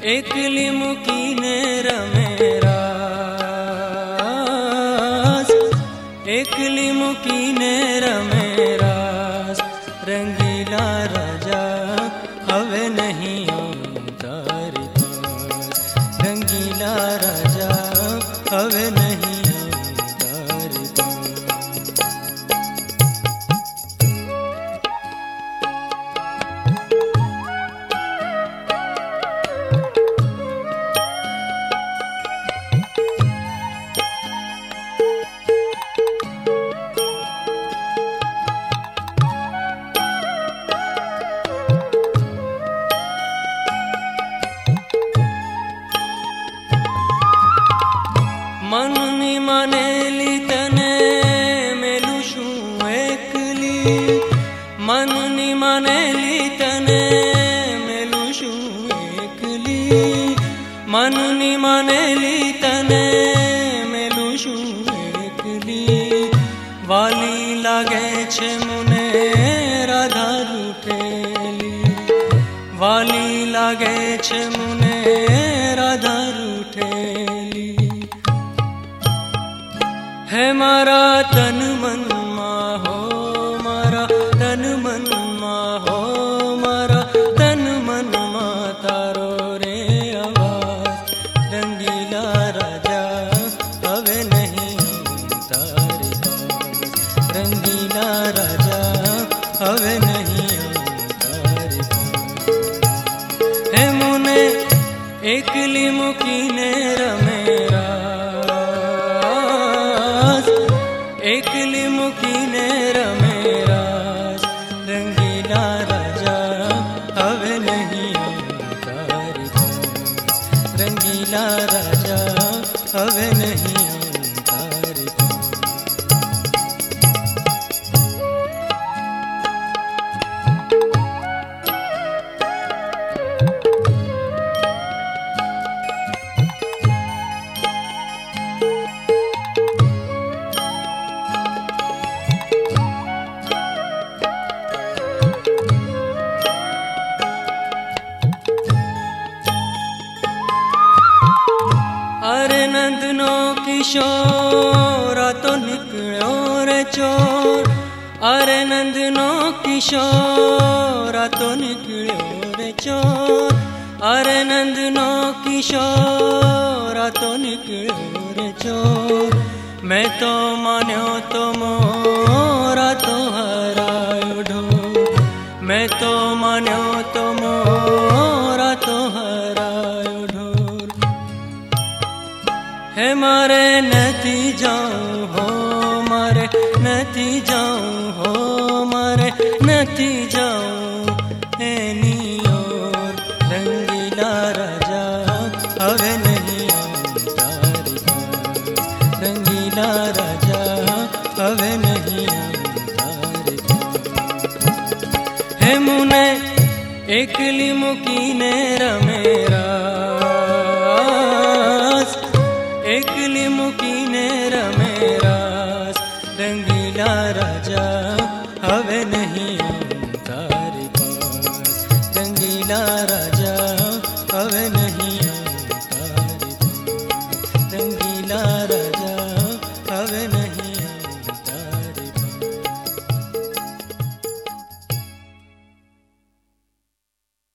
एकली मुकीने रमेरास, एकली मुकीने रमेरास। रंगीला राजा हवे नहीं तारी पास, रंगीला राजा हवे नहीं तारी पास। मनुनी मानेली तने मेलुशु एकली, मनुनी मानेली तने मेलुशु एकली, मनुनी मानेली तने मेलुशु एकली। वाली लागे छे मुने राधा रूठेली, वाली लागे छे मुने राधा रूठेली। है मारा तन मन माहो, मारा तन मन माहो, मारा तन मन मा तारो रे आवाज। रंगीला राजा हवे नहीं तारी पास, रंगीला राजा हवे नहीं तारी पास। है मुने एकली मुकीने रमेरा, एकली मुकीने रमेरास। रंगीला राजा हवे नहीं तारी पास, रंगीला राजा हवे नहीं तारी पास। अरे नंदनो किशोर तो निकलो रे चोर, अरे नंदनो किशोर तो निकलो रे चोर, अरे नंदनो किशोर तो निकलो रे चोर। मैं तो मान्यो तो मोरा तो हरायो ढोर, मैं तो मान्यो तो मोरा तो हरायो ढोर। है मारे नती जाऊं हो, मारे नती जाऊं हो, मारे नती जाऊं एनी ओर। रंगीला राजा हवे नहीं तारी पास, रंगीला राजा हवे नहीं तारी पास। है मुने एकली मुकीने रमेरा।